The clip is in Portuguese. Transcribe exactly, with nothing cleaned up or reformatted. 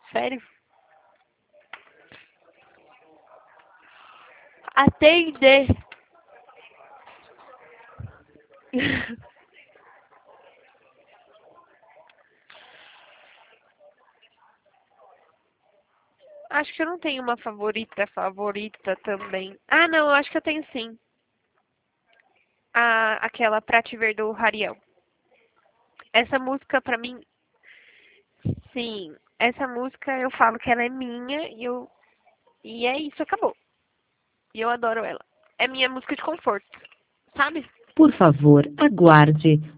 Sério? Atender. Acho que eu não tenho uma favorita, favorita também. Ah, não, eu acho que eu tenho sim. A, aquela Pra Te Ver do Hariel. Essa música pra mim, sim, essa música eu falo que ela é minha e eu e é isso, acabou. E eu adoro ela. É minha música de conforto, sabe? Por favor, aguarde.